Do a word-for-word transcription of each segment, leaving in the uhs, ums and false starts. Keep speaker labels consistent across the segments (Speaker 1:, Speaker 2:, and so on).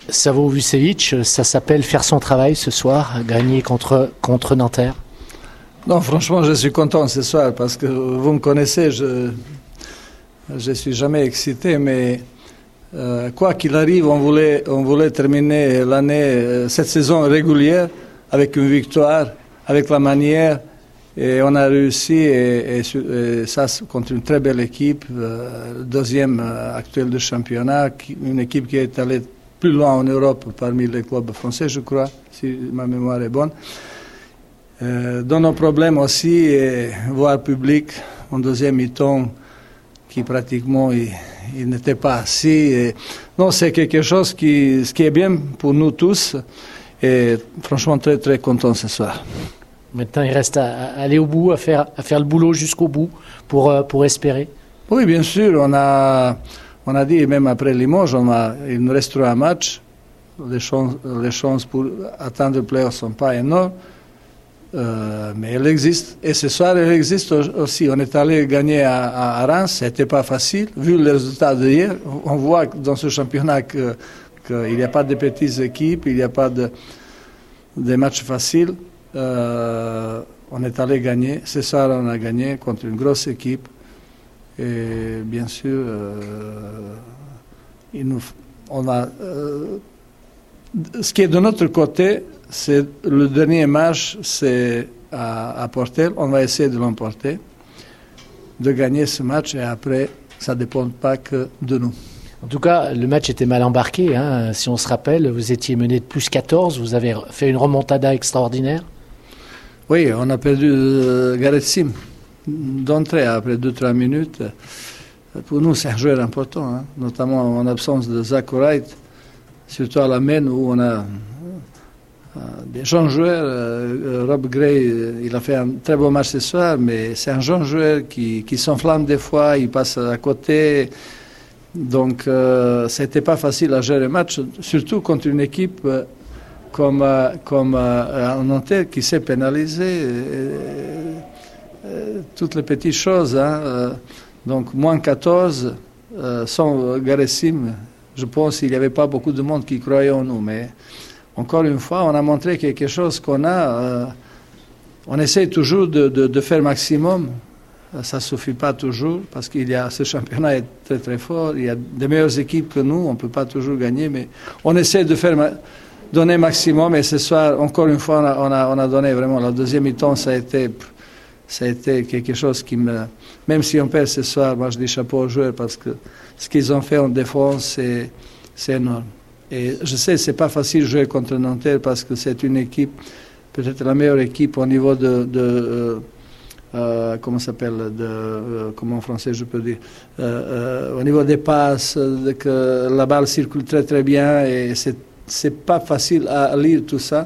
Speaker 1: Savo Vucevic, ça s'appelle faire son travail ce soir, gagner contre, contre Nanterre.
Speaker 2: Non, franchement, je suis content ce soir parce que vous me connaissez, je ne suis jamais excité, mais euh, quoi qu'il arrive, on voulait, on voulait terminer l'année, cette saison régulière avec une victoire, avec la manière, et on a réussi, et, et, et ça contre une très belle équipe, euh, deuxième euh, actuelle du championnat, une équipe qui est allée plus loin en Europe parmi les clubs français, je crois, si ma mémoire est bonne. Euh, dans nos problèmes aussi, et voir public en deuxième mi-temps qui pratiquement il, il n'était pas assis. Et, non, c'est quelque chose qui, qui est bien pour nous tous, et franchement très très content ce soir.
Speaker 1: Maintenant, il reste à, à aller au bout, à faire, à faire le boulot jusqu'au bout pour, pour espérer.
Speaker 2: Oui, bien sûr. On a, on a dit, même après Limoges, on a, il nous restera un match. Les chances, les chances pour atteindre le play-off ne sont pas énormes, euh, mais elles existent. Et ce soir, elles existent aussi. On est allé gagner à, à Reims, ce n'était pas facile. Vu les résultats d'hier, on voit dans ce championnat qu'il n'y a pas de petites équipes, il n'y a pas de, de matchs faciles. Euh, on est allé gagner. Ce soir, on a gagné contre une grosse équipe. Et bien sûr, euh, il nous, on a, euh, ce qui est de notre côté, c'est le dernier match, c'est à, à Portel. On va essayer de l'emporter, de gagner ce match, et après, ça ne dépend pas que de nous.
Speaker 1: En tout cas, le match était mal embarqué. Hein. Si on se rappelle, vous étiez mené de plus quatorze, vous avez fait une remontada extraordinaire.
Speaker 2: Oui, on a perdu euh, Gareth Sim d'entrée après deux trois minutes. Pour nous, c'est un joueur important, hein, notamment en absence de Zach Wright, surtout à la main où on a euh, des jeunes joueurs. Euh, Rob Gray, euh, il a fait un très beau match ce soir, mais c'est un jeune joueur qui, qui s'enflamme des fois, il passe à côté. Donc, euh, c'était pas facile à gérer le match, surtout contre une équipe euh, comme, euh, comme euh, Nanterre qui s'est pénalisée. Euh, euh, toutes les petites choses. Hein, euh, donc, moins quatorze, euh, sans Gareth Sim, je pense qu'il n'y avait pas beaucoup de monde qui croyait en nous. Mais encore une fois, on a montré quelque chose qu'on a. Euh, on essaie toujours de, de, de faire maximum. Ça ne suffit pas toujours parce qu'il y a ce championnat est très très fort. Il y a des meilleures équipes que nous. On ne peut pas toujours gagner, mais on essaie de faire donner maximum. Et ce soir, encore une fois, on a, on a, on a donné vraiment. La deuxième mi-temps, ça a été, ça a été quelque chose qui me. Même si on perd ce soir, moi je dis chapeau aux joueurs parce que ce qu'ils ont fait en défense, c'est, c'est énorme. Et je sais, c'est pas facile de jouer contre Nanterre parce que c'est une équipe, peut-être la meilleure équipe au niveau de. de euh, Euh, comment ça s'appelle, de, euh, comment en français je peux dire, euh, euh, au niveau des passes, de, que la balle circule très très bien et c'est, c'est pas facile à lire tout ça.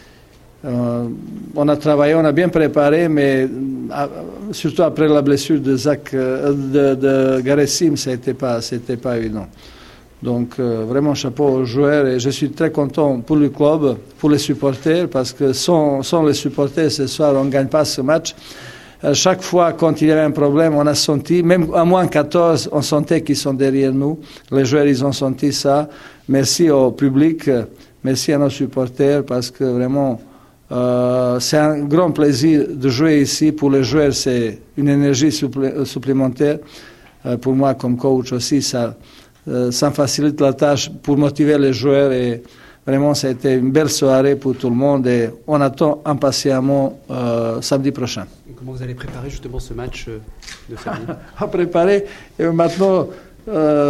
Speaker 2: Euh, on a travaillé, on a bien préparé, mais à, surtout après la blessure de Zach, de, de Gareth Sim, c'était pas, c'était pas évident. Donc euh, vraiment chapeau aux joueurs et je suis très content pour le club, pour les supporters, parce que sans, sans les supporters ce soir on ne gagne pas ce match. Chaque fois, quand il y avait un problème, on a senti, même à moins quatorze, on sentait qu'ils sont derrière nous. Les joueurs, ils ont senti ça. Merci au public, merci à nos supporters, parce que vraiment, euh, c'est un grand plaisir de jouer ici. Pour les joueurs, c'est une énergie supplé- supplémentaire. Euh, pour moi, comme coach aussi, ça, euh, ça facilite la tâche pour motiver les joueurs. Et vraiment, ça a été une belle soirée pour tout le monde. Et on attend impatiemment euh, samedi prochain.
Speaker 3: Comment vous allez préparer justement ce match de samedi?
Speaker 2: À préparer. Et maintenant, euh,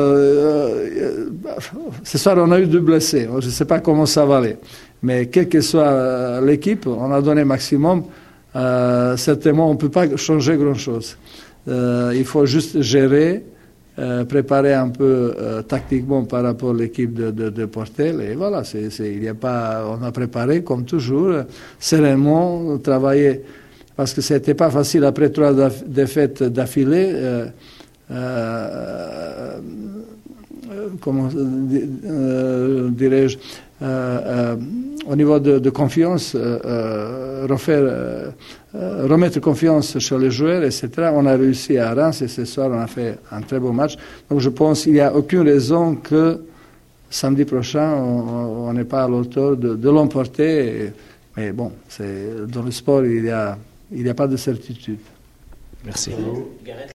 Speaker 2: euh, ce soir, on a eu deux blessés. Je ne sais pas comment ça va aller. Mais quelle que soit l'équipe, on a donné maximum. Euh, certainement, on ne peut pas changer grand-chose. Euh, il faut juste gérer, euh, préparer un peu euh, tactiquement par rapport à l'équipe de, de, de Portel. Et voilà, c'est, c'est, il y a pas, on a préparé comme toujours, sereinement, travailler. Parce que ce n'était pas facile après trois défaites d'affilée. Euh, euh, comment euh, dirais-je euh, euh, au niveau de, de confiance, euh, refaire, euh, remettre confiance chez les joueurs, et cetera. On a réussi à Reims et ce soir on a fait un très beau match. Donc je pense qu'il n'y a aucune raison que samedi prochain, on n'est pas à l'auteur de, de l'emporter. Mais bon, c'est, dans le sport, il n'y a, il y a pas de certitude.
Speaker 1: Merci.